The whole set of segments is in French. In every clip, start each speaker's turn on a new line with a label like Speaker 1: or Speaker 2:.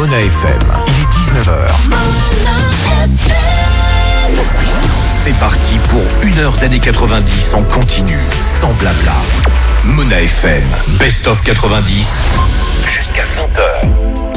Speaker 1: Mona FM. Il est 19h. C'est parti pour 1 heure d'années 90 en continu, sans blabla. Mona FM, Best of 90, jusqu'à 20h.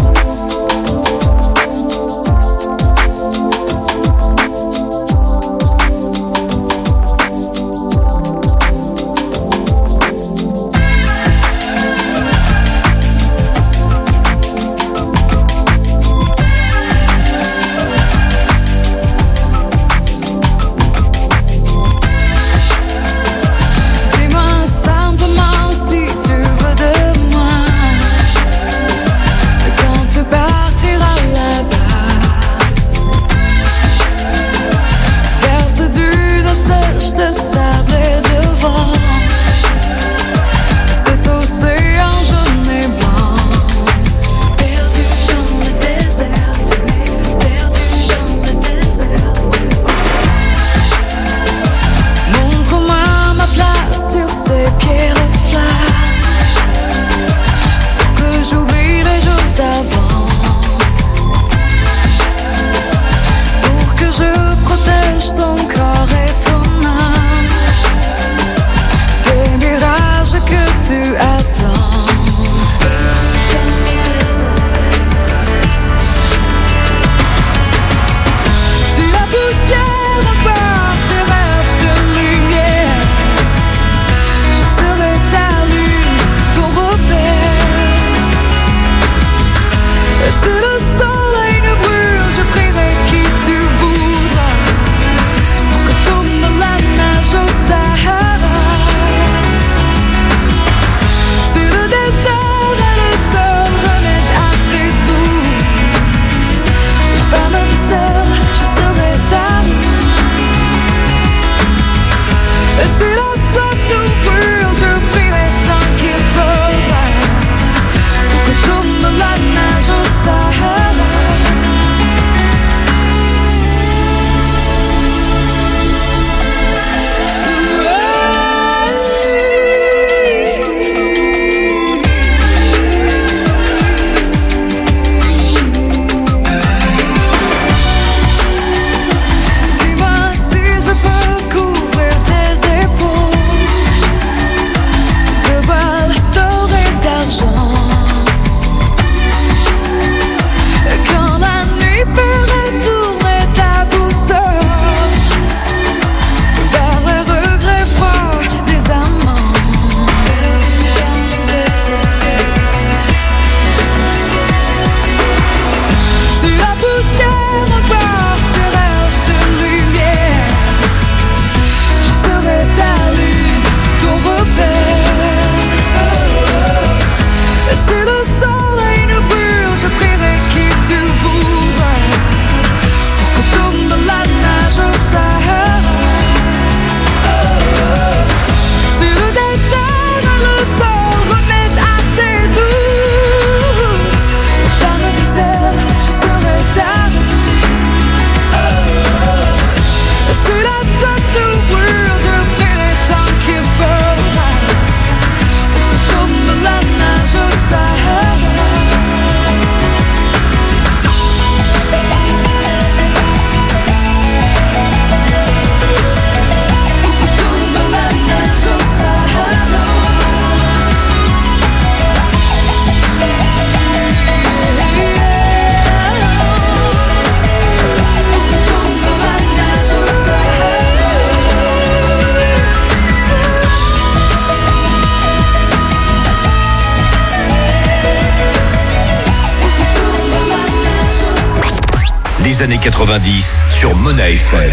Speaker 1: Années 90 sur Mona FM.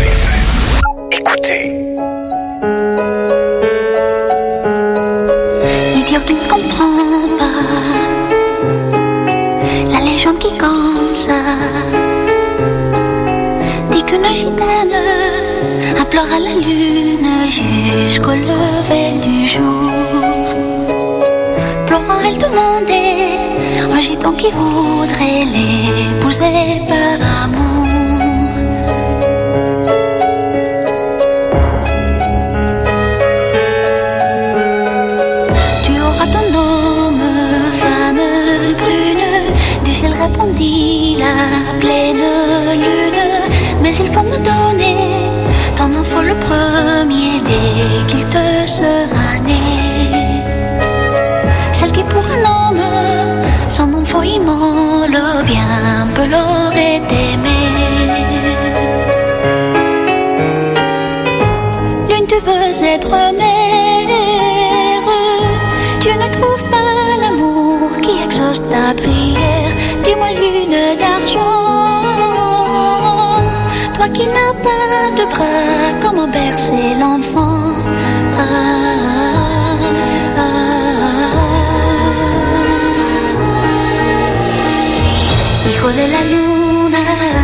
Speaker 1: Écoutez.
Speaker 2: Idiot qui ne comprend pas la légende qui comme ça dit qu'une gitane implore à la lune jusqu'au lever du jour. Pleurant, elle demandait un gitan qui voudrait l'épouser par amour. Tu auras ton homme, femme brune, du ciel répondit. être le premier dès qu'il te sera né. Celle qui pour un homme, son enfant immole, bien peu l'aurait aimé. L'une tu veux être mère, tu ne trouves pas l'amour qui exauce ta prière. Dis-moi lune d'argent, toi qui n'as pas de bras, comment bercer l'enfant? Hijo de la luna.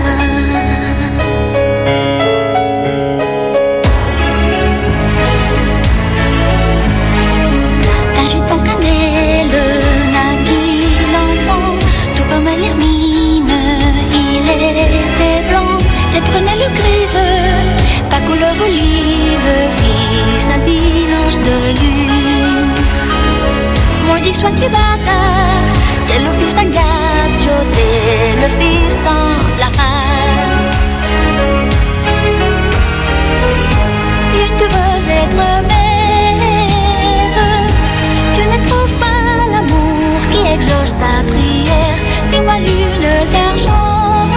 Speaker 2: D'un jus en cannelle naquit l'enfant, tout comme l'hermine, il était blanc. Ses prunelles grises, pas couleur olive, fit sa mélange de lune. Maudit sois-tu bâtard, t'es le fils d'un gacho, t'es le fils d'un blafard. L'une tu veux être mère, tu ne trouves pas l'amour qui exauce ta prière. Dis-moi lune d'argent,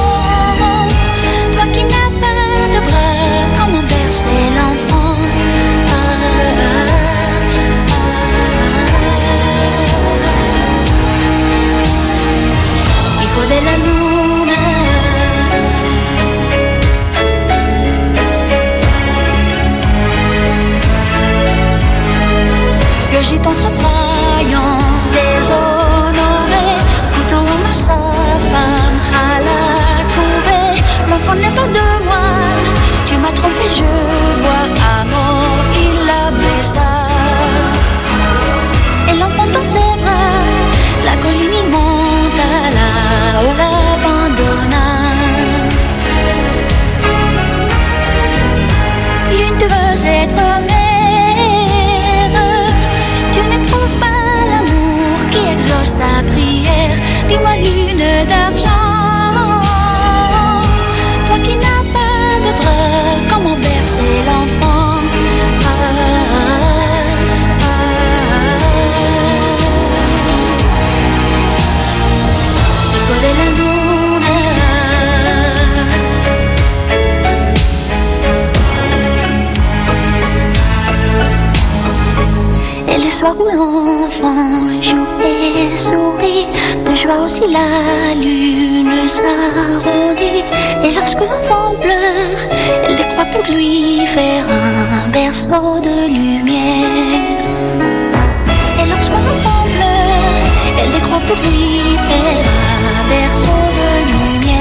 Speaker 2: toi qui n'as pas de bras, comment bercer l'enfant? Hijo de la luna. Le gitan se croyant déshonoré, couteau en main sa femme à la trouver. L'enfant n'est pas de moi, tu m'as trompé, je vois à mort, il la blessa. Et l'enfant dans ses bras, la colline il monte à là-haut, l'abandonna. L'une tu veux être mère, tu ne trouves pas l'amour qui exauce ta prière. Dis-moi lune d'argent, toi qui n'as pas de bras, comment bercer l'enfant? Hijo de la luna. Et les soirs où l'enfant joue et sourit, de joie aussi la lune s'arrondit. Et lorsque l'enfant pleure, elle décroît pour lui faire un berceau de lumière. Et lorsque l'enfant pleure, elle décroît pour lui faire un berceau de lumière.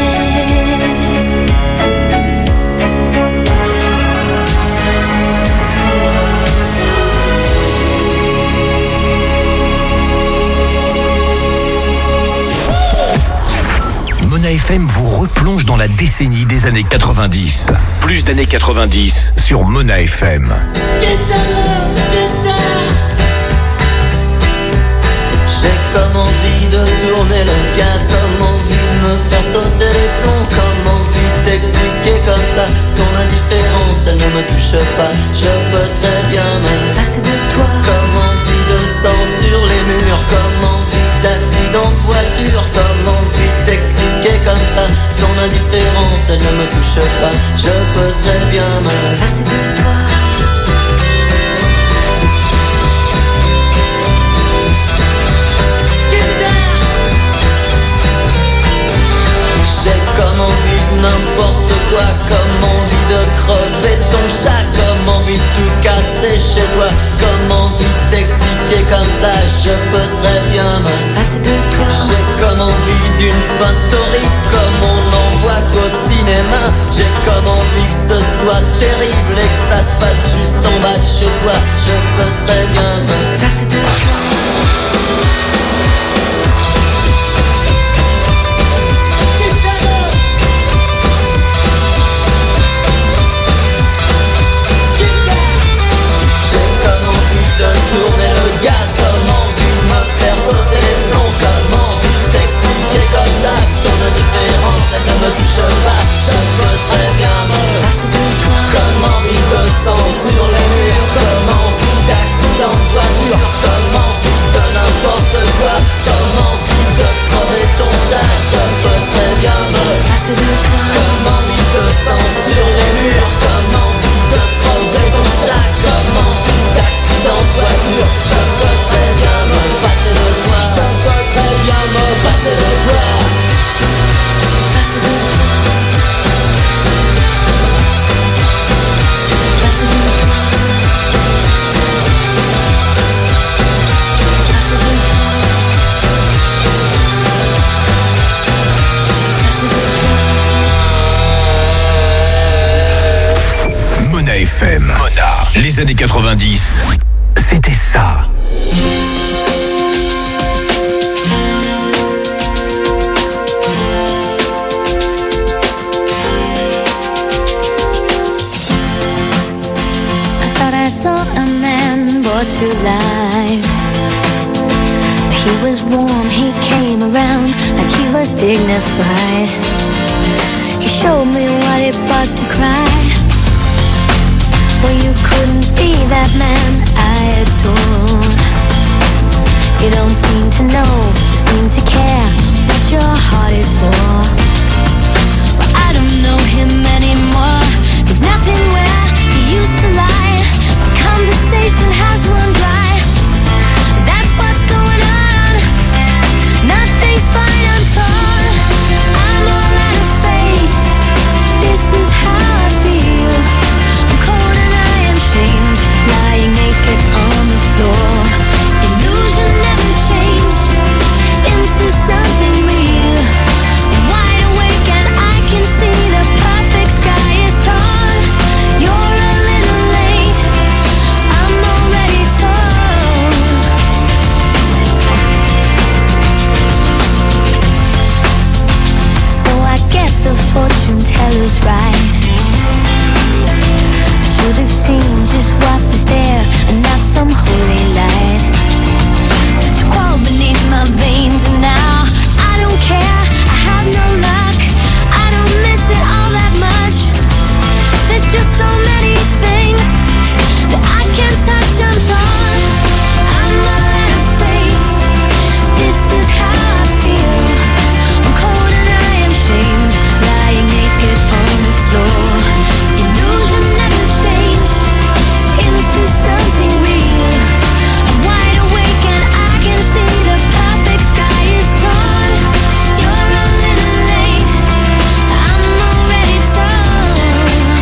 Speaker 1: Mona FM vous replonge dans la décennie des années 90. Plus d'années 90 sur Mona FM.
Speaker 3: J'ai comme envie de tourner le gaz, comme envie de me faire sauter les plombs, comme envie d'expliquer comme ça ton indifférence, elle ne me touche pas, je peux très bien me
Speaker 2: passer de toi.
Speaker 3: Comme envie de sang sur les murs, comme envie d'accident de voiture, comme envie d'expliquer comme ça ton indifférence, elle ne me touche pas, je peux très bien me
Speaker 2: passer de toi.
Speaker 3: J'ai comme envie de n'importe quoi, comme envie de crever ton chat, comme envie de tout casser chez toi, comme envie d'expliquer comme ça, je peux très bien me
Speaker 2: passer de toi.
Speaker 3: J'ai comme envie d'une fin torride, comme on n'en voit qu'au cinéma. J'ai comme envie que ce soit terrible et que ça se passe juste en bas de chez toi, je peux très bien me
Speaker 2: passer de toi.
Speaker 3: Tourner le gaz, comme envie de me faire sauter les plombs, comme envie d'expliquer comme ça que ton indifférence elle ne me touche pas, je peux très bien me passer de toi. Comme
Speaker 1: Mona. Les années 90, c'était ça.
Speaker 2: I saw a man brought to life. He was warm, he came around like he was dignified. He showed me what it was to cry. Well, you couldn't be that man I adore. You don't seem to know, you seem to care what your heart is for. Well, I don't know him anymore. There's nothing where he used to lie. Conversation has run dry. That's what's going on. Nothing's fine, I'm torn. I'm all out of faith. This is how I feel. I'm cold and I am shamed, lying naked on the floor. Illusion never changed into something real. I'm wide awake and I can see the perfect sky is torn. You're a little late. I'm already torn. So I guess the fortune teller's right. I should have seen just what was there and not some holy light. But you crawl beneath my veins and now I don't care. I have no luck. I don't miss it all that much. There's just so many things that I can't touch. I'm torn. I'm all out of faith. This is how I feel. I'm cold and I am shamed, lying naked on the floor. Illusion never changed into something real. I'm wide awake and I can see the perfect sky is torn. You're a little late. I'm already torn.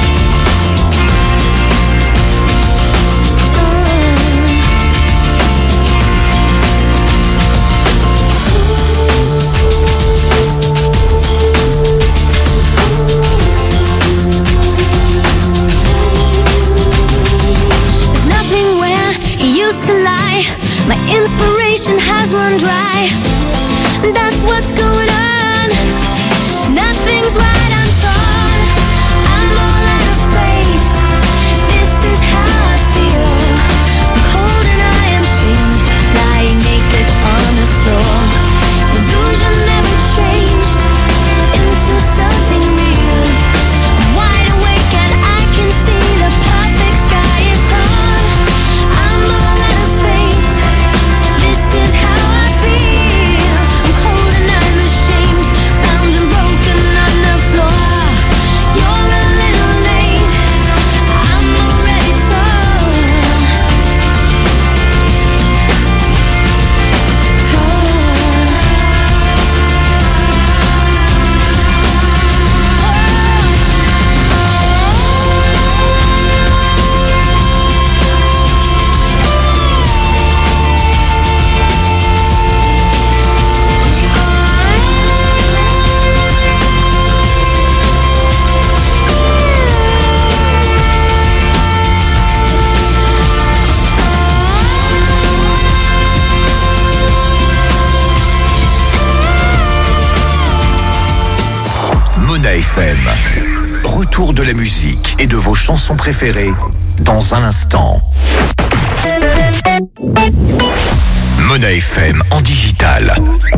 Speaker 2: There's nothing where he used to lie. My inspiration has run dry. That's what's going on. Nothing's right, I'm torn. I'm all out of faith. This is how I feel. I'm cold and I am shamed, lying naked on the floor. Illusion never changed into something real. I'm wide awake and I can see the perfect sky is torn. I'm all out of faith. This is how I feel. I'm cold and I'm ashamed, bound and broken on the floor. You're a little late. I'm already torn.
Speaker 1: Mona FM. Retour de la musique et de vos chansons préférées dans un instant. Mona FM en digital.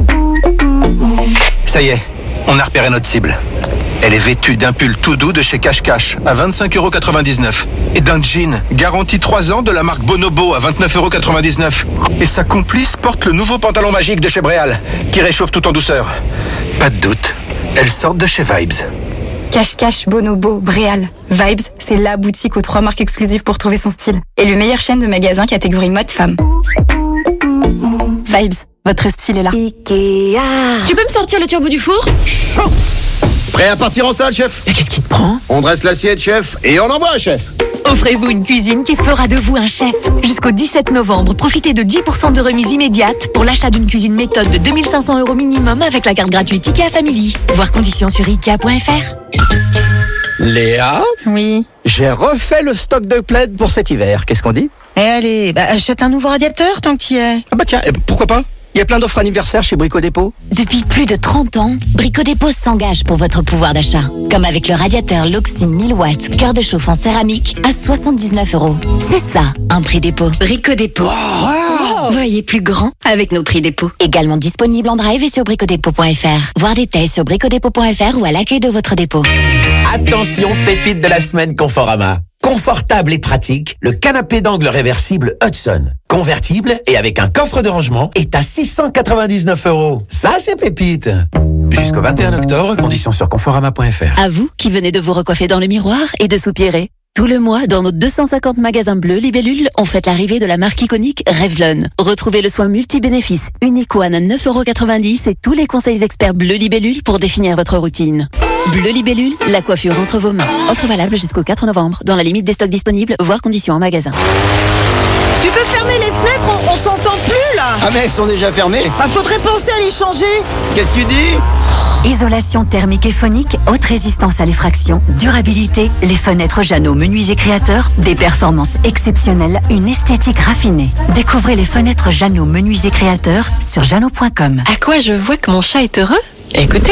Speaker 4: Ça y est, on a repéré notre cible. Elle est vêtue d'un pull tout doux de chez Cash Cash à 25,99 € et d'un jean garanti 3 ans de la marque Bonobo à 29,99 €. Et sa complice porte le nouveau pantalon magique de chez Bréal qui réchauffe tout en douceur. Pas de doute, elles sortent de chez Vibes.
Speaker 5: Cash Cash, Bonobo, Bréal. Vibes, c'est la boutique aux 3 marques exclusives pour trouver son style. Et le meilleur chaîne de magasins catégorie mode femme. Vibes, votre style est là.
Speaker 6: Ikea.
Speaker 7: Tu peux me sortir le turbo du four?
Speaker 8: Chaud. Prêt à partir en salle, chef?
Speaker 7: Mais qu'est-ce qui te prend?
Speaker 8: On dresse l'assiette, chef, et on envoie, chef.
Speaker 7: Offrez-vous une cuisine qui fera de vous un chef. Jusqu'au 17 novembre, profitez de 10% de remise immédiate pour l'achat d'une cuisine méthode de 2500 € minimum avec la carte gratuite IKEA Family. Voir conditions sur ikea.fr.
Speaker 6: Léa?
Speaker 9: Oui.
Speaker 6: J'ai refait le stock de plaids pour cet hiver. Qu'est-ce qu'on dit?
Speaker 9: Eh allez, achète un nouveau radiateur tant que tu y es.
Speaker 6: Ah bah tiens, pourquoi pas? Il y a plein d'offres anniversaires chez Brico Dépôt.
Speaker 7: Depuis plus de 30 ans, Brico Dépôt s'engage pour votre pouvoir d'achat. Comme avec le radiateur Loxi 1000 watts, cœur de chauffe en céramique à 79 €. C'est ça, un prix dépôt. Brico Dépôt.
Speaker 6: Wow.
Speaker 7: Voyez plus grand avec nos prix dépôt. Également disponible en drive et sur bricodépôt.fr. Voir détails sur bricodépôt.fr ou à l'accueil de votre dépôt.
Speaker 10: Attention, pépite de la semaine Conforama. Confortable et pratique, le canapé d'angle réversible Hudson. Convertible et avec un coffre de rangement est à 699 €. Ça, c'est pépite. Jusqu'au 21 octobre, conditions sur conforama.fr.
Speaker 7: À vous qui venez de vous recoiffer dans le miroir et de soupirer. Tout le mois, dans nos 250 magasins bleus Libellule, on fête l'arrivée de la marque iconique Revlon. Retrouvez le soin multi-bénéfice Unique One à 9,90 € et tous les conseils experts Bleu Libellule pour définir votre routine. Bleu Libellule, la coiffure entre vos mains. Offre valable jusqu'au 4 novembre, dans la limite des stocks disponibles, voire conditions en magasin.
Speaker 9: Tu peux fermer les fenêtres, on s'entend plus là.
Speaker 8: Ah mais elles sont déjà fermées.
Speaker 9: Faudrait penser à les changer.
Speaker 8: Qu'est-ce que tu dis?
Speaker 7: Isolation thermique et phonique, haute résistance à l'effraction, durabilité, les fenêtres Jeannot Menuisier Créateur, des performances exceptionnelles, une esthétique raffinée. Découvrez les fenêtres Jeannot Menuisier Créateur sur jeannot.com.
Speaker 11: À quoi je vois que mon chat est heureux? Écoutez,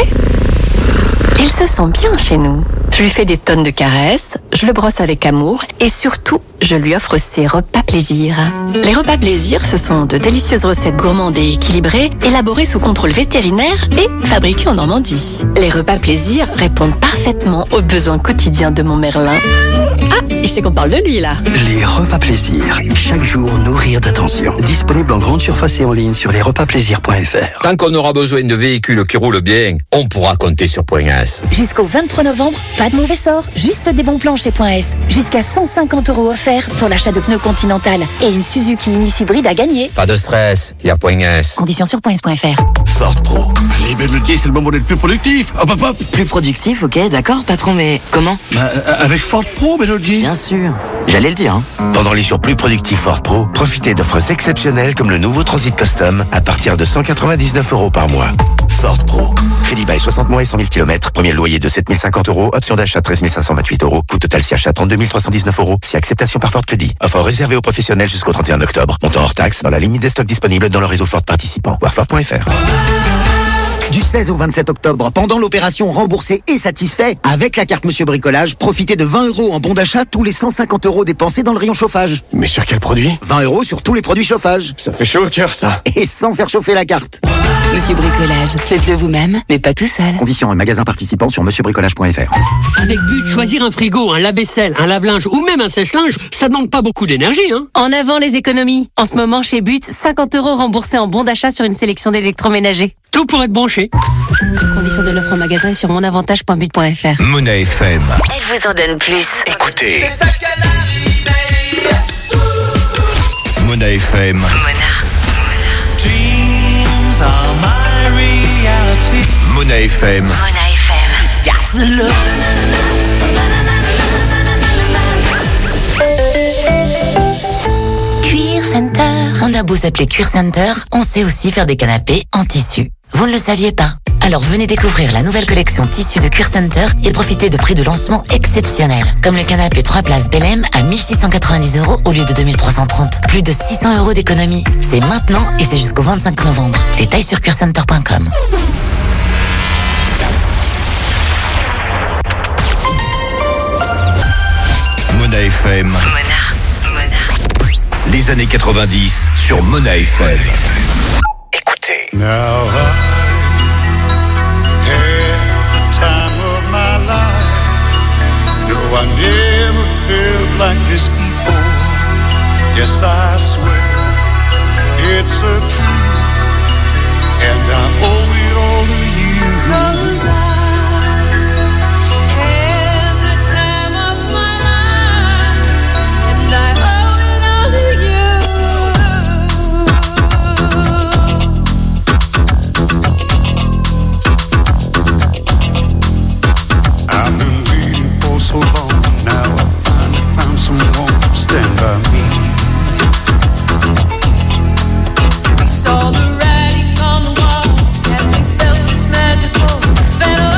Speaker 11: il se sent bien chez nous. Je lui fais des tonnes de caresses, je le brosse avec amour et surtout, je lui offre ses repas plaisir. Les repas plaisir, ce sont de délicieuses recettes gourmandes et équilibrées, élaborées sous contrôle vétérinaire et fabriquées en Normandie. Les repas plaisir répondent parfaitement aux besoins quotidiens de mon Merlin. Ah, il sait qu'on parle de lui là.
Speaker 12: Les repas plaisir. Chaque jour, nourrir d'attention. Disponible en grande surface et en ligne sur lesrepausplaisir.fr.
Speaker 13: Tant qu'on aura besoin de véhicules qui roulent bien, on pourra compter sur Point S.
Speaker 7: Jusqu'au 23 novembre, pas de mauvais sort, juste des bons plans chez Point S. Jusqu'à 150 € offerts pour l'achat de pneus Continental et une Suzuki Ignis hybride à gagner.
Speaker 13: Pas de stress, il y a Point S.
Speaker 7: Conditions sur points.fr.
Speaker 12: Ford Pro. Les Bentley, c'est le moment d'être plus productif. Hop, hop, hop.
Speaker 14: Plus productif, ok, d'accord, patron, mais comment?
Speaker 12: Avec Ford Pro, Mélodie.
Speaker 14: Bien sûr, j'allais le dire.
Speaker 15: Pendant les jours plus productifs Ford Pro, profitez d'offres exceptionnelles comme le nouveau Transit Custom à partir de 199 € par mois. Ford Pro. Crédit bail 60 mois et 100 000 km. Premier loyer de 7 050 €. Option d'achat 13 528 €. Coût total si achat 32 319 €. Si acceptation par Ford Crédit. Offre réservée aux professionnels jusqu'au 31 octobre. Montant hors taxe dans la limite des stocks disponibles dans le réseau Ford participant. Voir Ford.fr.
Speaker 16: Du 16 au 27 octobre, pendant l'opération Remboursé et Satisfait, avec la carte Monsieur Bricolage, profitez de 20 € en bon d'achat tous les 150 € dépensés dans le rayon chauffage.
Speaker 8: Mais sur quel produit?
Speaker 16: 20 € sur tous les produits chauffage.
Speaker 8: Ça fait chaud au cœur, ça.
Speaker 16: Et sans faire chauffer la carte.
Speaker 14: Monsieur Bricolage, faites-le vous-même, mais pas tout seul.
Speaker 16: Conditions en magasin participant sur monsieurbricolage.fr.
Speaker 17: Avec but, choisir un frigo, un lave-vaisselle, un lave-linge ou même un sèche-linge, ça demande pas beaucoup d'énergie, hein.
Speaker 11: En avant les économies. En ce moment, chez But, 50 € remboursés en bon d'achat sur une sélection d'électroménagers.
Speaker 17: Tout pour être branché.
Speaker 11: Conditions de l'offre en magasin et sur monavantage.but.fr.
Speaker 1: Mona FM.
Speaker 7: Elle vous en donne plus.
Speaker 1: Écoutez. Mona FM. Mona FM.
Speaker 7: Mona FM.
Speaker 14: Cuir Center. On a beau s'appeler Cuir Center, on sait aussi faire des canapés en tissu. Vous ne le saviez pas? Alors venez découvrir la nouvelle collection tissu de Cuir Center et profitez de prix de lancement exceptionnels. Comme le canapé 3 places Belém à 1690 € au lieu de 2330. Plus de 600 € d'économie. C'est maintenant et c'est jusqu'au 25 novembre. Détails sur cuircenter.com.
Speaker 1: Mona FM. Les années 90 sur Mona FM. Écoutez.
Speaker 18: Now I had the time of my life. No, I never felt like this before. Yes, I swear it's a truth, and I owe it all to you. 'Cause I had the time of my life, and I owe it all to you. I've been waiting for so long. Now I finally found someone to stand by me. We saw the writing on the wall as we felt this magical.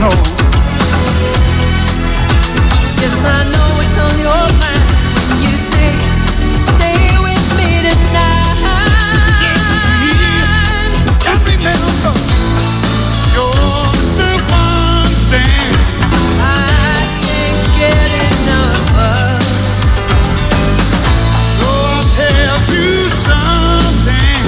Speaker 18: know.
Speaker 3: Yes, I know it's on your mind. You say, stay with me tonight.
Speaker 18: Just remember, you're the one thing
Speaker 3: I can't get enough of.
Speaker 18: So I'll tell you something.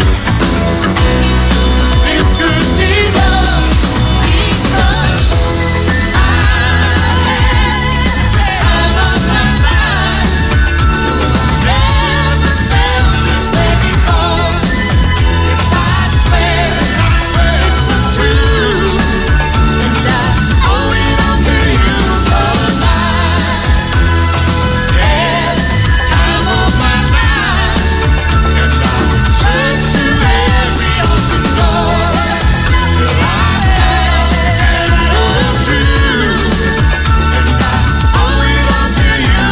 Speaker 3: This could be love because I had the time of my life. Never felt this way before. Yes, I swear it's the truth, and I owe it all to you 'cause I had the time of my life, and I searched to every open door till I had the truth, and I owe it all to you.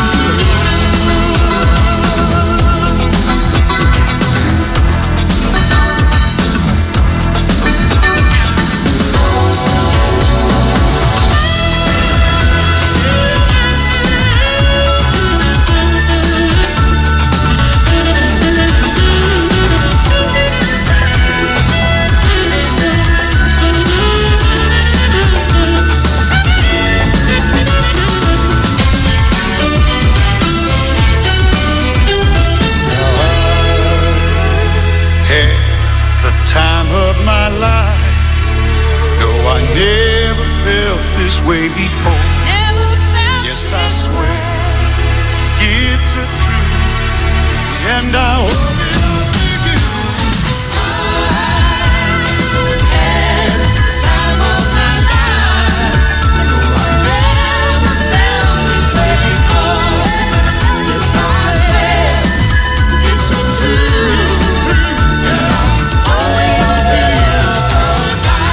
Speaker 18: Had the time of my life. No, I never felt this way before.
Speaker 3: Never felt
Speaker 18: Yes, I swear it's a truth, and I owe it all to you.
Speaker 3: had the time of my life. No, I never felt this way before. Yes, I swear it's a truth, and I owe it all to you 'cause I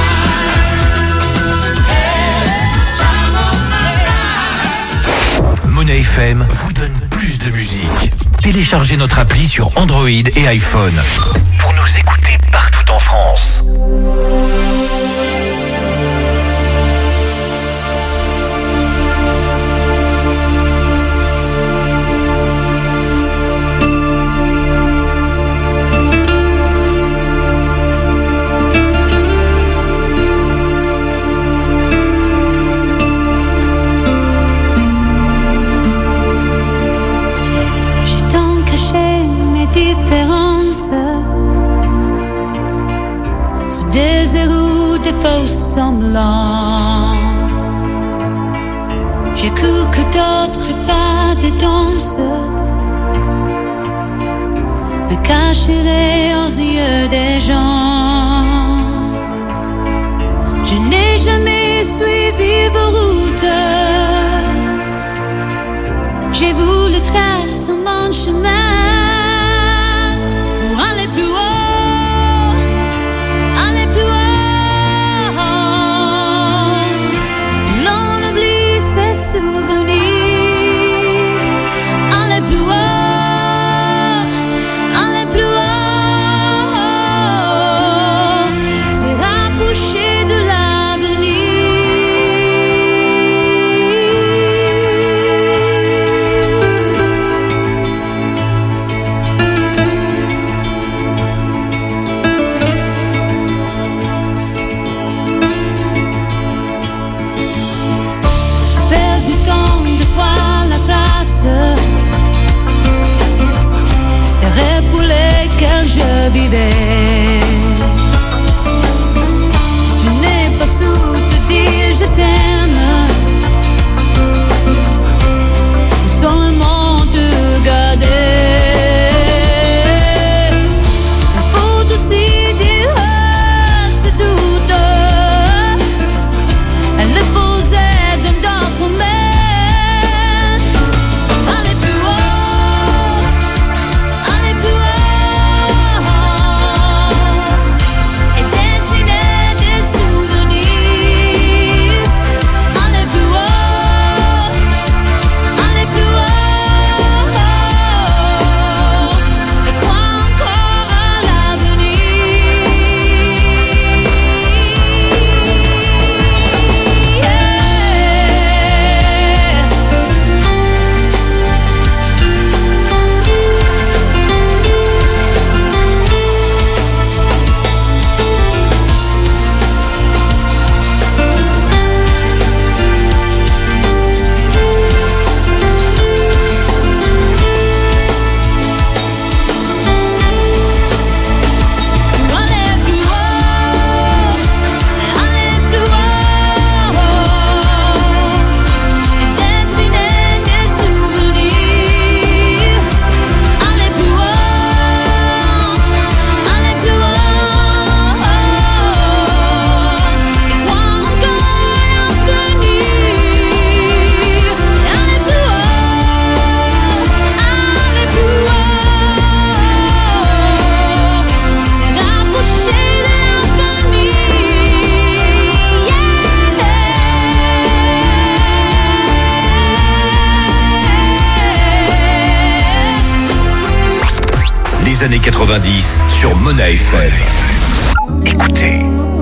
Speaker 3: had the time of my life.
Speaker 1: Monnaie FM vous donne plus de musique. Téléchargez notre appli sur Android et iPhone pour nous écouter partout en France.
Speaker 2: J'ai tant caché mes différences sous des héros, des faux semblants. J'ai cru que d'autres pas des danses me cacheraient aux yeux des gens. Je n'ai jamais suivi vos routes. J'ai voulu tracer mon chemin pour aller plus haut, aller plus haut. L'on oublie ses souvenirs. Aller plus haut, aller plus haut. C'est rapprocher de Je perds du temps
Speaker 1: les années 90 sur Mona FM. Écoutez.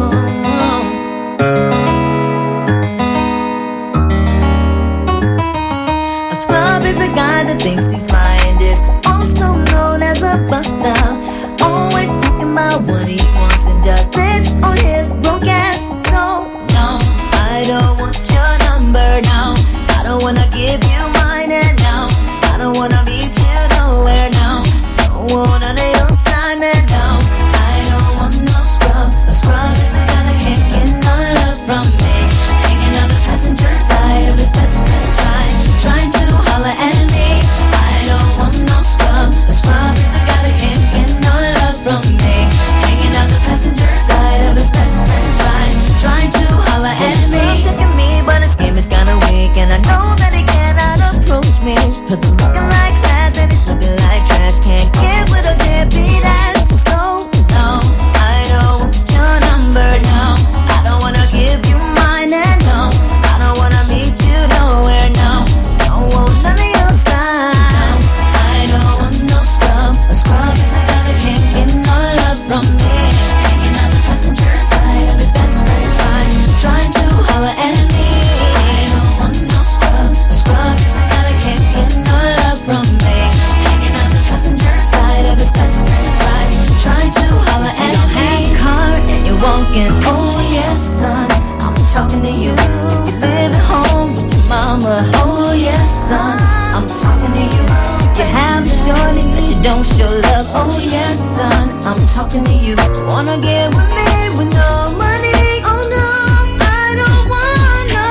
Speaker 19: A scrub is a guy that thinks his mind is also known as a buster. Always talking about what he wants and just sits on his broke ass. So no, I don't want your number. No, I don't wanna give you mine. And no, I don't wanna meet you nowhere. No, don't want none of your time. And no, I don't want no scrub. A scrub is a guy that can't get no love from me. Hanging out the passenger side of his best friend's ride, trying to holler at me. I don't want no scrub. A scrub is a guy that can't get no love from me. Hanging out the passenger side of his best friend's ride, trying to holler at me. He's checking me, but his game is kinda weak, and I know that he cannot approach me, 'cause I'm looking like class and he's looking like trash. Can't get with a deadbeat ass. So no, I don't want your number. No, I don't wanna give you mine. And no, I don't wanna meet you nowhere. No, don't want none of your time. I don't want no scrub. A scrub is a guy that can't get no love from me. Hanging out the passenger side of his best friend's ride, trying to holler at me. I don't want no scrub. A scrub is a guy that can't get no love from me. Hanging out the passenger side of his best friend's ride, trying to holler at me. You don't have a car and you're walking. Oh yes, son, I'm talking to you. You live at home with your mama. Oh yes, son, I'm talking to you. You have a shorty that you don't show love. Oh yes, son, I'm talking to you. Wanna get with me with no money? Oh no, I don't want no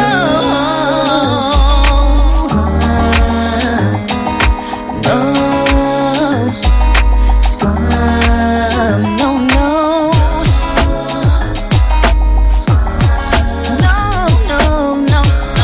Speaker 19: scrub. No scrub. No, no. No, no, no, no.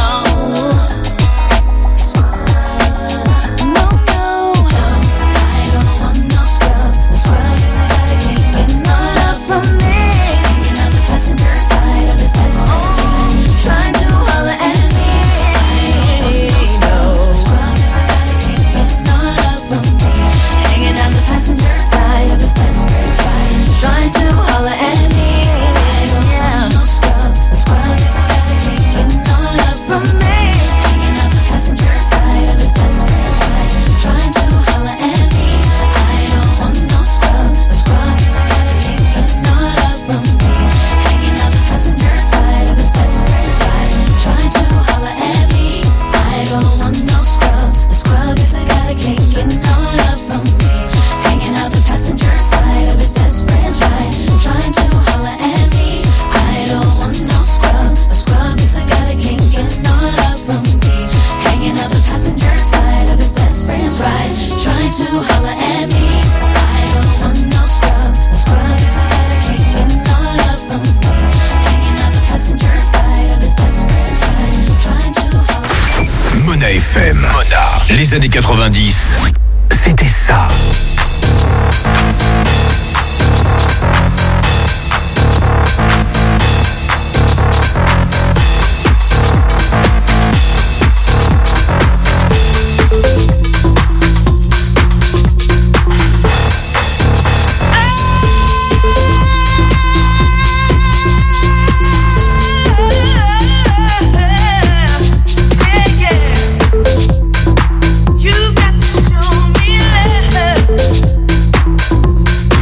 Speaker 19: No, no. I don't want no scrub. A scrub is a guy that can't get no love from me. Hanging out the passenger side of his best friend's ride, trying to holler at me. I don't want no scrub. A scrub is a guy that can't get no love from me. Hanging out the passenger side of his best friend's ride, trying to holler at me. I don't want no scrub. A scrub is a guy that can't get no love from me. Hanging out the passenger side of his best friend's ride, trying to holler at me. I don't want no scrub. A scrub is a guy that can't get no love from me. Hanging out the passenger side of his best friend's ride, trying to holler at me. I don't want no scrub. A scrub is a guy that can't get no love from me. Hanging out the passenger side of his best friend's ride, trying to holler at me. I don't want no scrub. A scrub is a guy that can't get no love from me. Hanging out the passenger side of his best friend's ride, trying to holler at me. I don't want no scrub. A scrub is a guy that can't get no love from me. Hanging out the passenger side of his best friend's ride, trying to holler.
Speaker 1: Mona FM. Mona. Les années 90, c'était ça.
Speaker 19: You've got to show me love.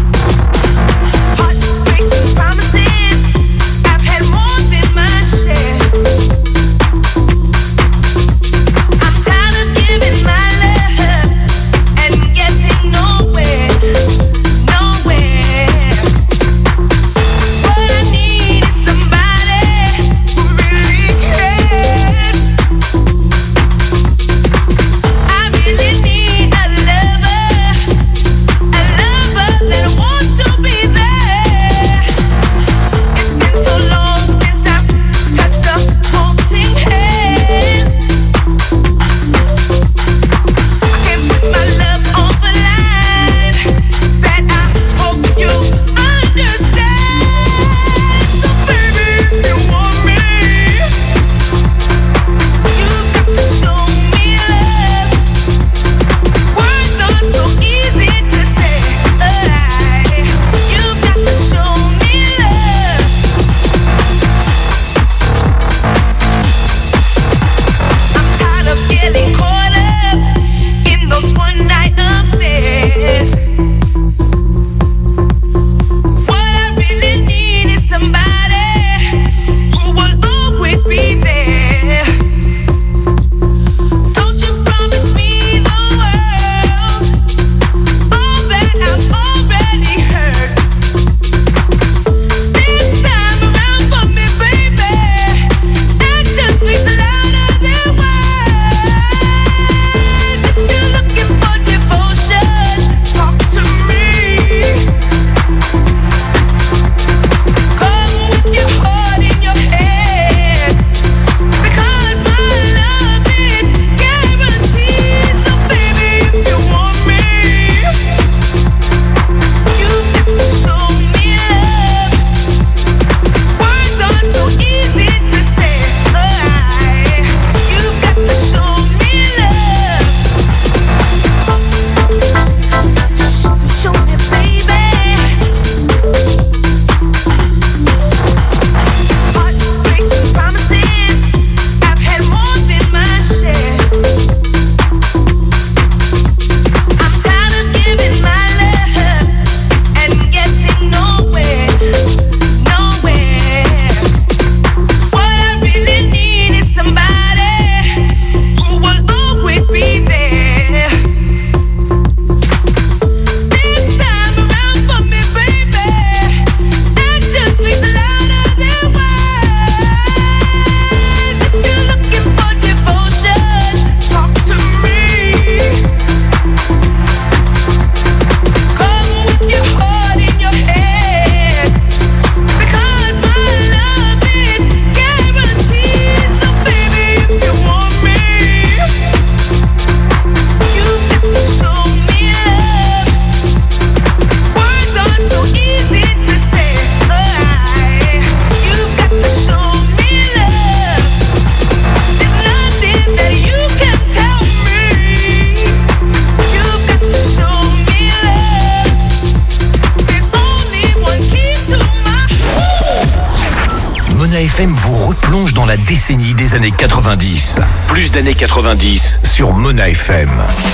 Speaker 1: FM vous replonge dans la décennie des années 90. Plus d'années 90 sur Mona FM.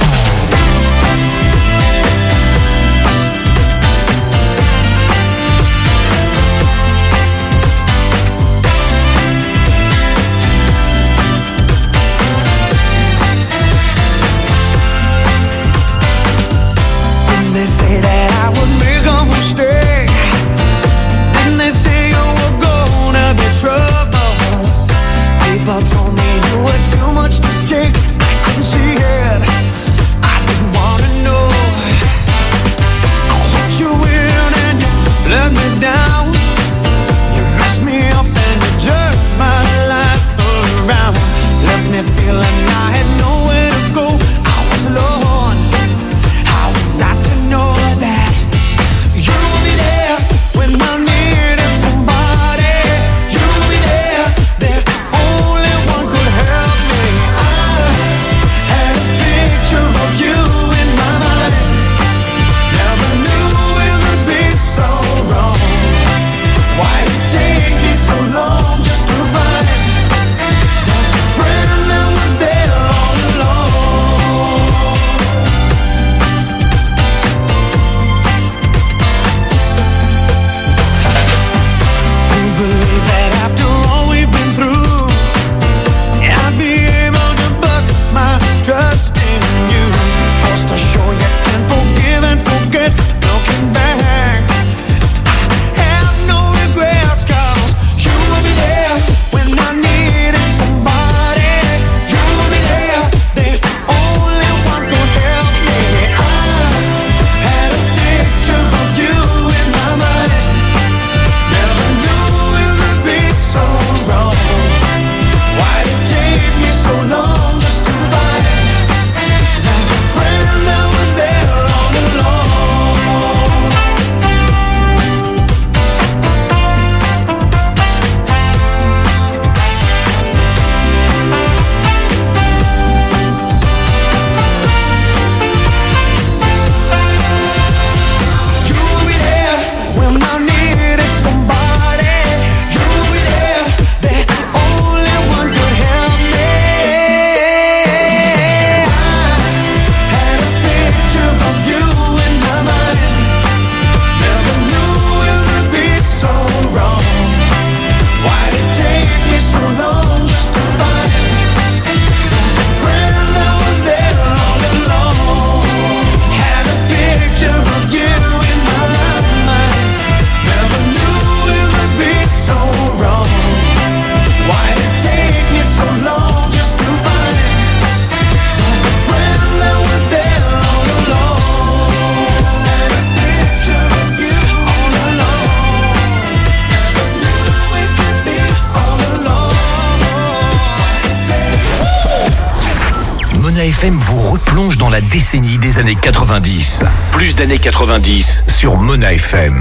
Speaker 3: They say that I would make a mistake. Didn't they say you were gonna be trouble? People told me you were too much to take. I couldn't see it. I didn't wanna know. I let you in and you let me down. You messed me up and you turned my life around. Left me feeling I had nowhere to go. I was alone. How was I to know that you'll be there when I needed somebody? You'll be there, that only one could help me. I had a picture of you in my mind. Never knew it would be so wrong. Why did it take me so long just to find the friend that was there all along? Believe that after all we've been through, I'd be able to put my trust in you. Just to show you can forgive and forget. Looking back, I have no regrets, 'cause you will be there when I needed somebody. You will be there, the only one could help me. I had a picture of you in my mind. Never knew it would be so wrong. Why did it take me so long just to find that friend that was there all along? You'll be there when I needed somebody. You'll be there, the only one could help me. I had a picture of you in my mind. Never knew it would be so wrong. Why did it take me so long just to find the friend that was there all along? Had a picture of you in my mind. Never knew it would be so wrong. Why did it take me so long just to find the friend that was there all along? Had a picture of you all along. Never knew it could be all along.
Speaker 1: Mona FM vous replonge dans la décennie des années 90. Plus d'années 90 sur Mona FM.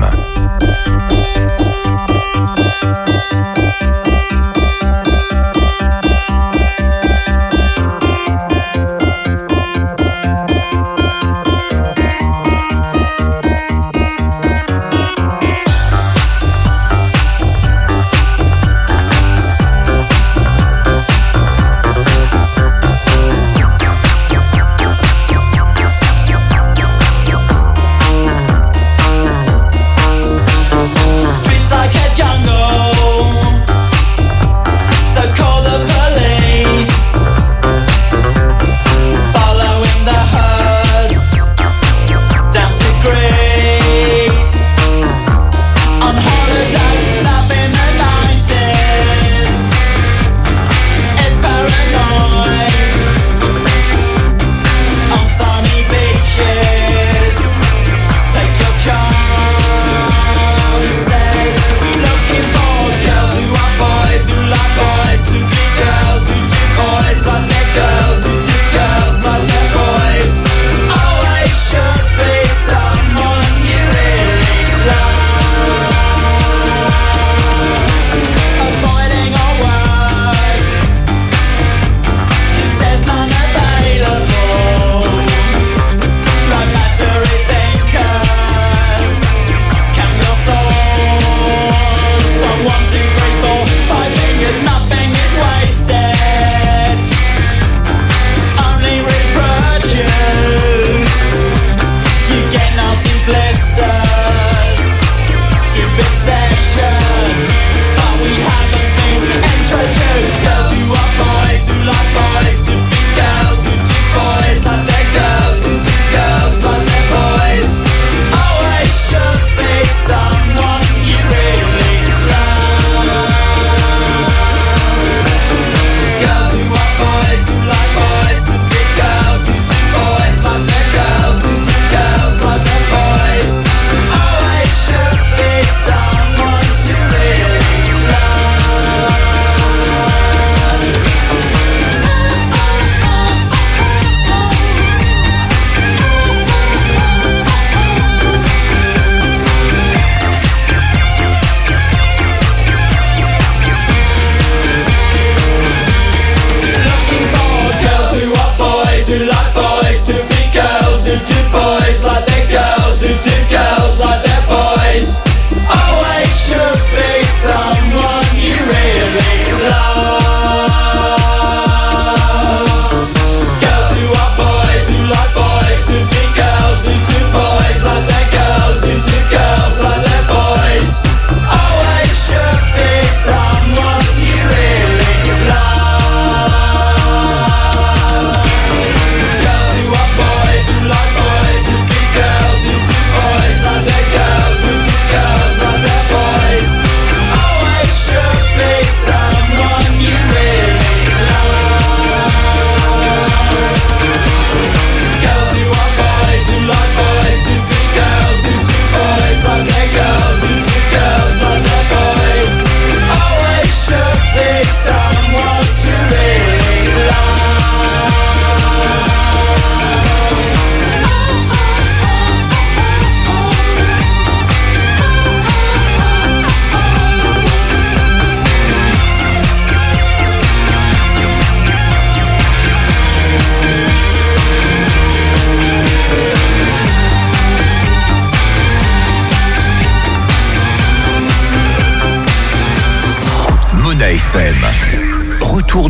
Speaker 3: Street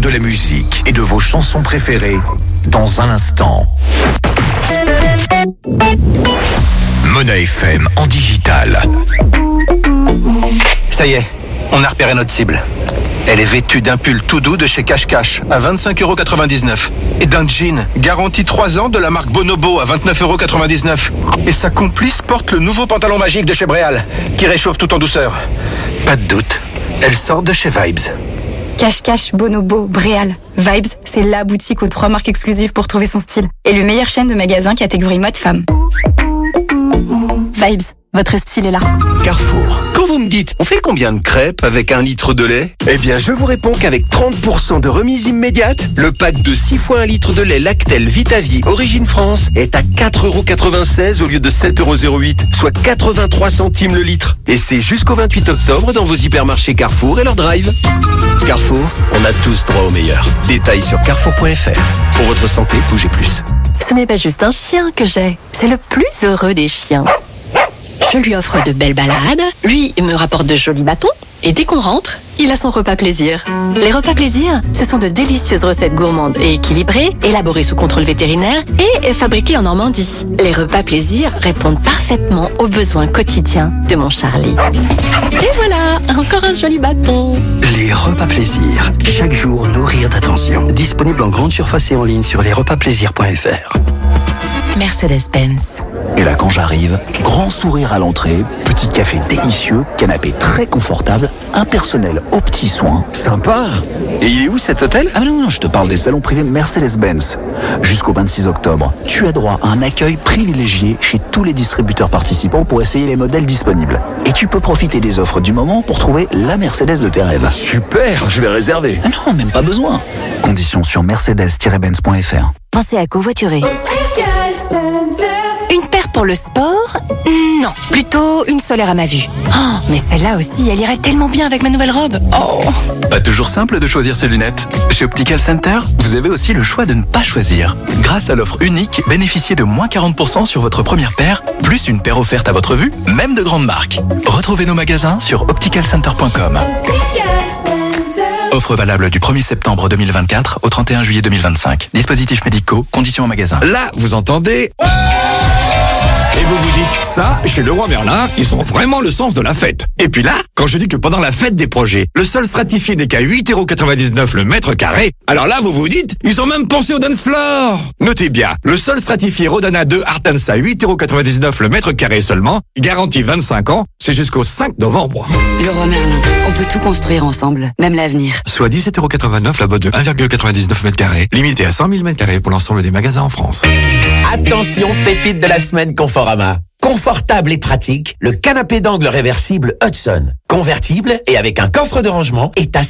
Speaker 1: de la musique et de vos chansons préférées dans un instant. Mona FM en digital.
Speaker 4: Ça y est, on a repéré notre cible. Elle est vêtue d'un pull tout doux de chez Cache à 25,99 € et d'un jean garanti 3 ans de la marque Bonobo à 29,99 €. Et sa complice porte le nouveau pantalon magique de chez Bréal qui réchauffe tout en douceur. Pas de doute, elle sort de chez Vibes.
Speaker 5: Cache, Bonobo, Bréal. Vibes, c'est la boutique aux 3 marques exclusives pour trouver son style. Et le meilleure chaîne de magasins catégorie mode femme. Vibes, votre style est là.
Speaker 20: Carrefour. Quand vous me dites, on fait combien de crêpes avec 1 litre de lait? Eh bien, je vous réponds qu'avec 30% de remise immédiate, le pack de 6 fois 1 litre de lait Lactel Vitavie Origine France est à 4,96 € au lieu de 7,08 €, soit 83 centimes le litre. Et c'est jusqu'au 28 octobre dans vos hypermarchés Carrefour et leur drive. Carrefour, on a tous droit au meilleur. Détails sur carrefour.fr. Pour votre santé, bougez plus.
Speaker 11: Ce n'est pas juste un chien que j'ai, c'est le plus heureux des chiens. Je lui offre de belles balades, lui il me rapporte de jolis bâtons, et dès qu'on rentre, il a son repas plaisir. Les repas plaisir, ce sont de délicieuses recettes gourmandes et équilibrées, élaborées sous contrôle vétérinaire et fabriquées en Normandie. Les repas plaisir répondent parfaitement aux besoins quotidiens de mon Charlie. Et voilà, encore un joli bâton.
Speaker 12: Les repas plaisir. Chaque jour, nourrir d'attention. Disponible en grande surface et en ligne sur lesrepasplaisir.fr.
Speaker 14: Mercedes-Benz.
Speaker 21: Et là, quand j'arrive, grand sourire à l'entrée, petit café délicieux, canapé très confortable, un personnel aux petits soins.
Speaker 20: Sympa. Et il est où cet hôtel?
Speaker 21: Ah non, je te parle des salons privés Mercedes-Benz. Jusqu'au 26 octobre, tu as droit à un accueil privilégié chez tous les distributeurs participants pour essayer les modèles disponibles. Et tu peux profiter des offres du moment pour trouver la Mercedes de tes rêves.
Speaker 20: Super, je vais réserver.
Speaker 21: Ah non, même pas besoin. Conditions sur mercedes-benz.fr.
Speaker 14: Pensez à covoiturer.
Speaker 11: Une paire pour le sport? Non, plutôt une solaire à ma vue. Oh, mais celle-là aussi, elle irait tellement bien avec ma nouvelle robe. Oh.
Speaker 22: Pas toujours simple de choisir ses lunettes. Chez Optical Center, vous avez aussi le choix de ne pas choisir. Grâce à l'offre unique, bénéficiez de moins 40% sur votre première paire, plus une paire offerte à votre vue, même de grandes marques. Retrouvez nos magasins sur opticalcenter.com. Offre valable du 1er septembre 2024 au 31 juillet 2025. Dispositifs médicaux, conditions en magasin.
Speaker 23: Là, vous entendez? Et vous vous dites, ça, chez Leroy Merlin, ils ont vraiment le sens de la fête. Et puis là, quand je dis que pendant la fête des projets, le sol stratifié n'est qu'à 8,99 € le mètre carré, alors là, vous vous dites, ils ont même pensé au dance floor. Notez bien, le sol stratifié Rodana 2 Artensa, 8,99 € le mètre carré seulement, garantie 25 ans, c'est jusqu'au 5 novembre.
Speaker 14: Leroy Merlin, on peut tout construire ensemble, même l'avenir.
Speaker 23: Soit 17,89 € la botte de 1,99 mètre carré, limité à 100 000 mètres carrés pour l'ensemble des magasins en France.
Speaker 10: Attention, pépite de la semaine Conforama. Confortable et pratique, le canapé d'angle réversible Hudson. Convertible et avec un coffre de rangement est à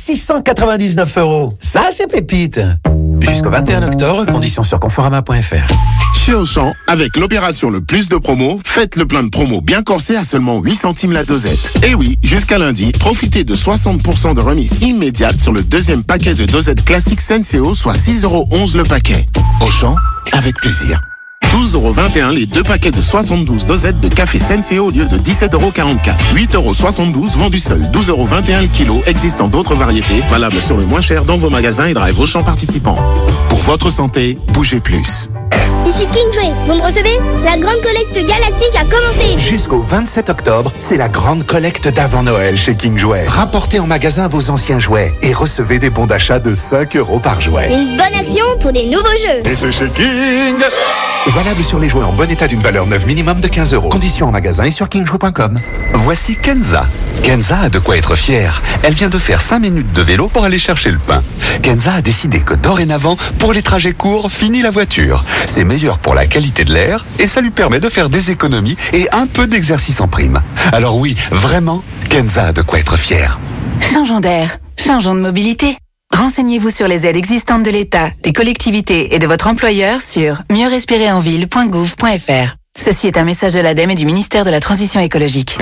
Speaker 10: 699 €. Ça, c'est pépite. Jusqu'au 21 octobre, conditions sur conforama.fr.
Speaker 24: Chez Auchan, avec l'opération le plus de promos, faites le plein de promos bien corsé à seulement 8 centimes la dosette. Et oui, jusqu'à lundi, profitez de 60% de remise immédiate sur le deuxième paquet de dosettes classiques Senseo, soit 6,11 € le paquet. Auchan, avec plaisir. 12,21 € les 2 paquets de 72 dosettes de café Senseo au lieu de 17,44 €. 8,72 € vendus seuls, 12,21 € le kilo, existant d'autres variétés, valables sur le moins cher dans vos magasins et drive Auchan participants. Pour votre santé, bougez plus.
Speaker 25: Ici King Jouet, vous me recevez? La grande collecte galactique a commencé.
Speaker 26: Jusqu'au 27 octobre, c'est la grande collecte d'avant Noël chez King Jouet. Rapportez en magasin vos anciens jouets et recevez des bons d'achat de 5 € par jouet.
Speaker 25: Une bonne action pour des nouveaux jeux.
Speaker 26: Et c'est chez King. Valable sur les jouets en bon état d'une valeur neuve minimum de 15 €. Conditions en magasin et sur kingjouet.com.
Speaker 27: Voici Kenza. Kenza a de quoi être fière. Elle vient de faire 5 minutes de vélo pour aller chercher le pain. Kenza a décidé que dorénavant, pour les trajets courts, fini la voiture. C'est meilleur pour la qualité de l'air et ça lui permet de faire des économies et un peu d'exercice en prime. Alors oui, vraiment, Kenza a de quoi être fière.
Speaker 14: Changeons d'air, changeons de mobilité. Renseignez-vous sur les aides existantes de l'État, des collectivités et de votre employeur sur mieuxrespirerenville.gouv.fr. Ceci est un message de l'ADEME et du ministère de la Transition écologique.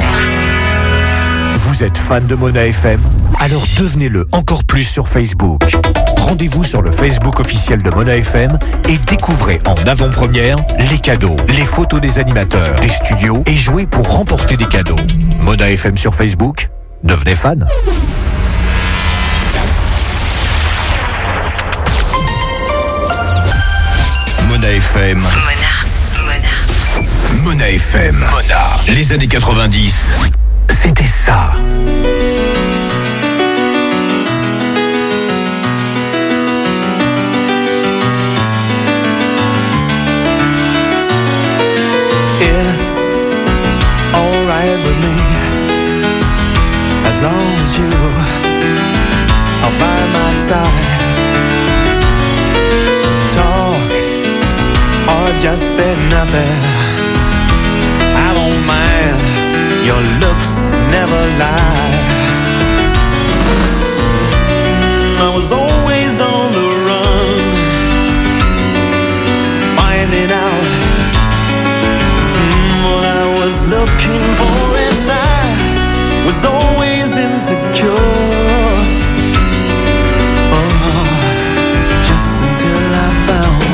Speaker 1: Vous êtes fan de Mona FM? Alors devenez-le encore plus sur Facebook. Rendez-vous sur le Facebook officiel de Mona FM et découvrez en avant-première les cadeaux, les photos des animateurs, des studios et jouez pour remporter des cadeaux. Mona FM sur Facebook, devenez fan. Mona FM. Mona FM. Mona. Les années 90, c'était ça.
Speaker 6: It's alright with me, as long as you are by my side. Talk or just say nothing, I don't mind, your looks never lie. I was always on the run, finding out what I was looking for, and I was always insecure. Just until I found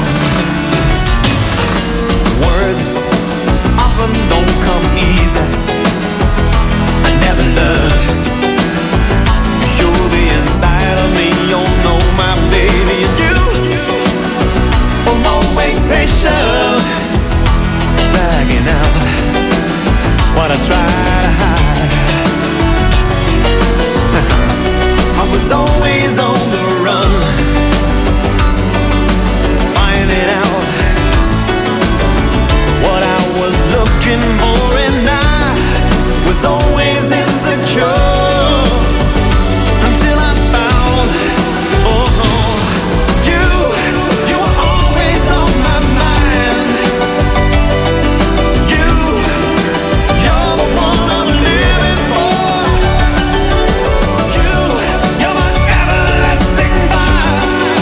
Speaker 6: words often don't come easy. I never learned to show the inside of me. You know my baby, and you were always patient, dragging out what I try to hide. I was always on the run, finding out what I was looking for, and I was always insecure until I found, you were always on my mind. You're the one I'm living for. You're my everlasting fire.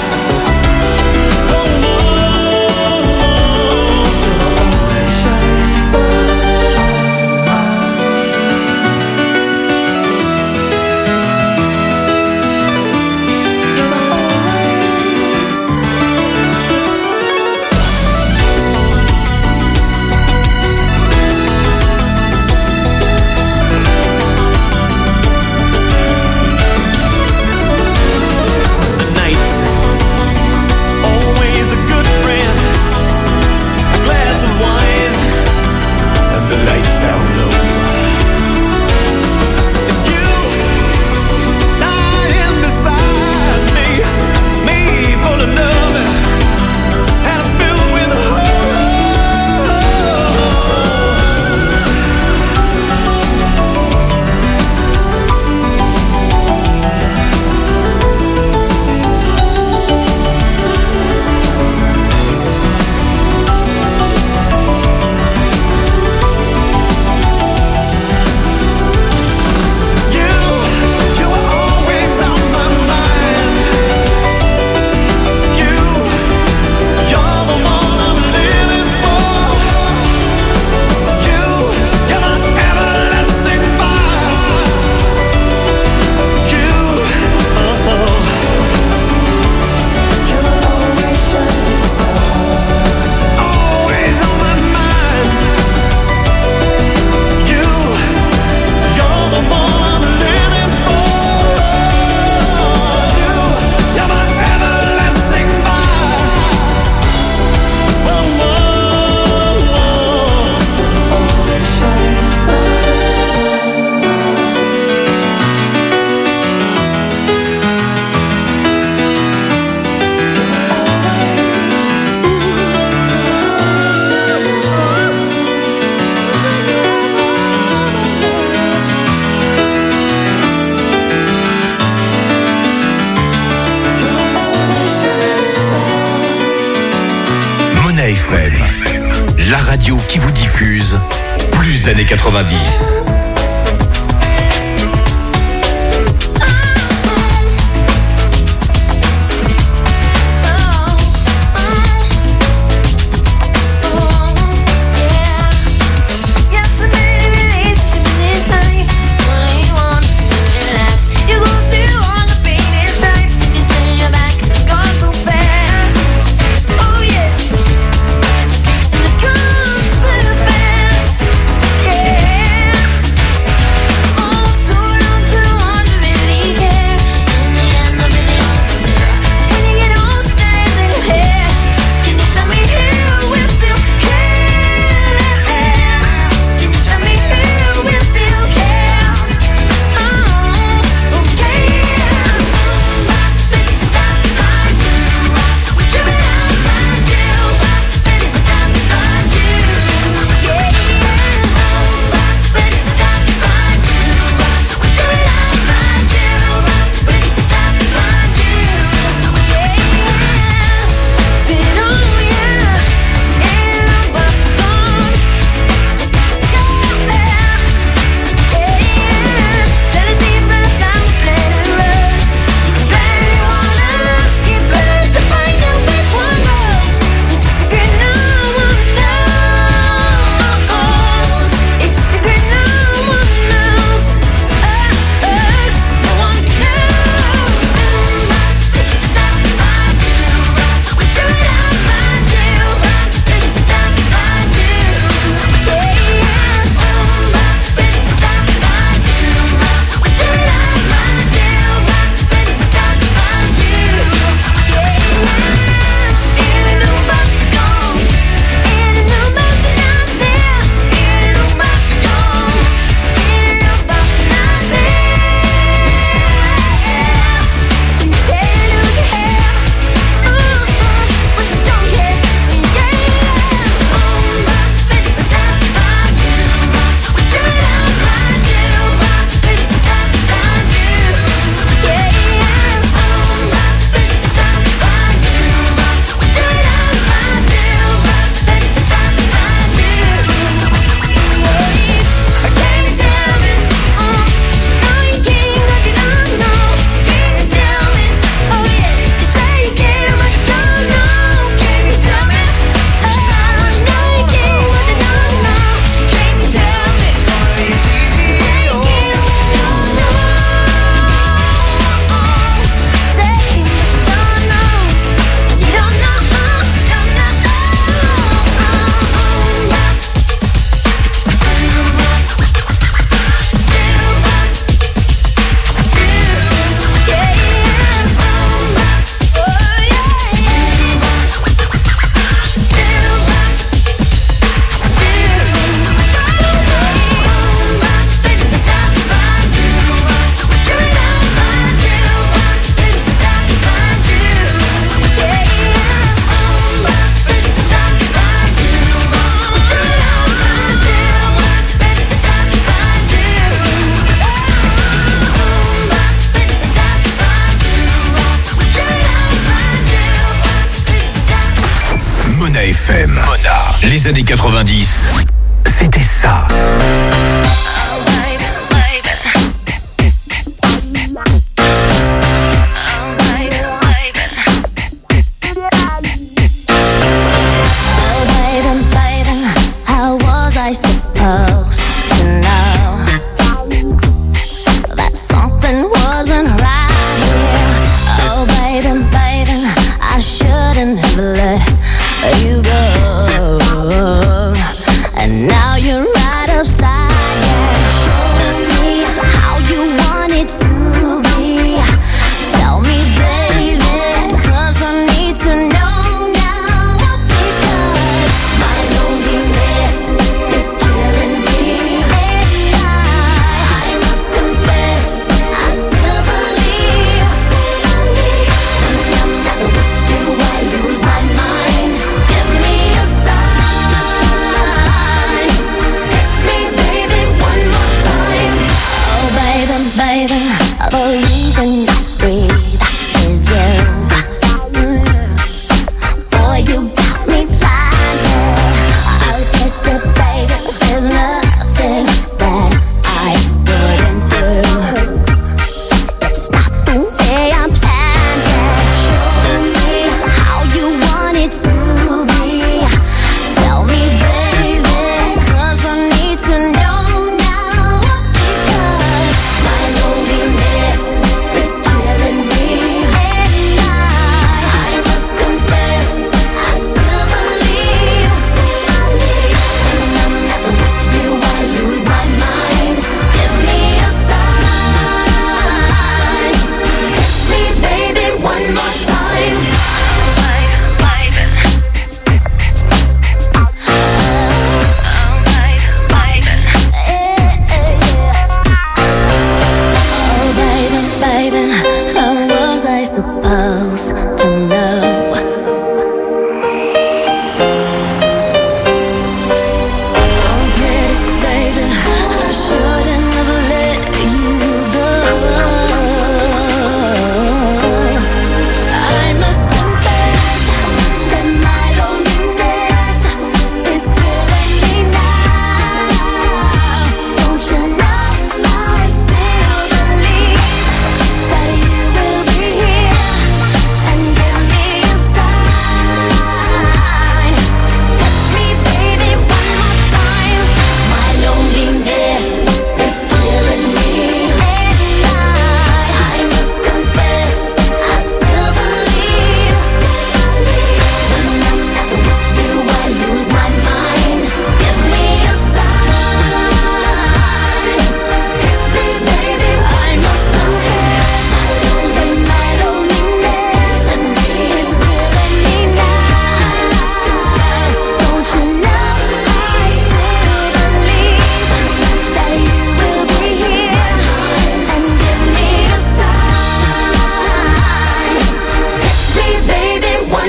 Speaker 6: Always a good friend, a glass of wine, and the lights down low. And you lying beside me full of love and filled with You were always on my mind. You're the one I'm living for. You're my everlasting fire. You're my always shining star, always on my mind. You're the one I'm living for. You're my everlasting fire. Always shining star.
Speaker 1: Mona FM, la radio qui vous diffuse plus d'années 90.
Speaker 19: Yes, I made a relationship in this life. Only want to relax. You go through all the pain and strife, and you turn your back, gone so fast. Oh yeah, and the gone so fast. Yeah.
Speaker 1: FM. Mona, les années 90, c'était ça.